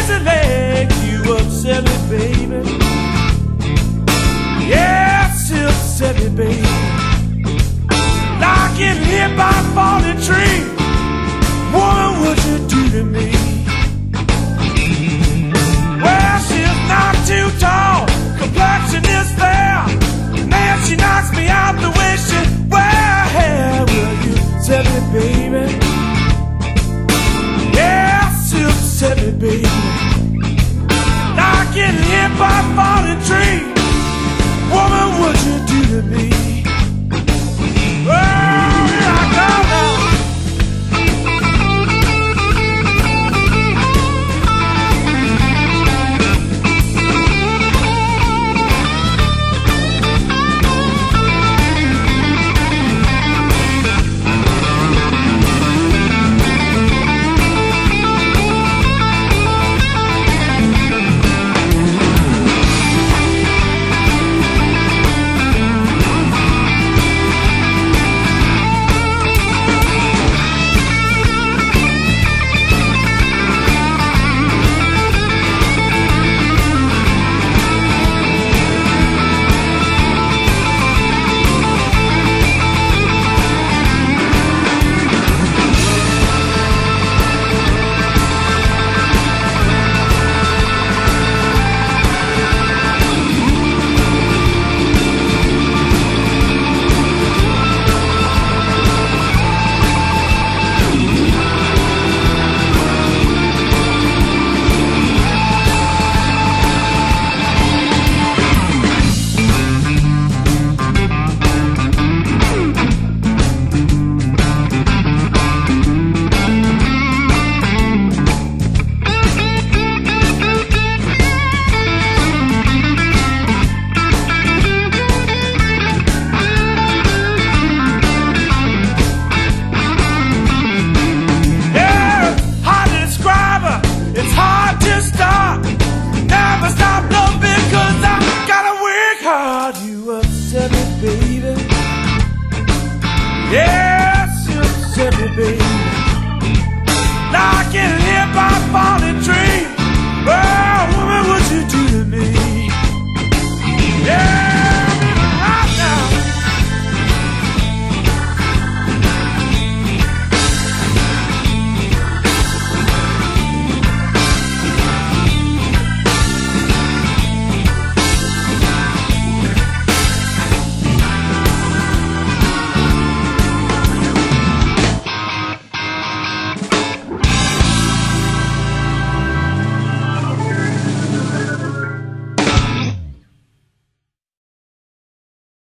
lazy leg, you upset me, baby. Yes, you upset me, baby. Like getting hit by a falling tree. Woman, what you do to me? Well, she's not too tall, complexion is fair. Man, she knocks me out the way she wear. Will you tell me, baby? Yes, you tell me, baby.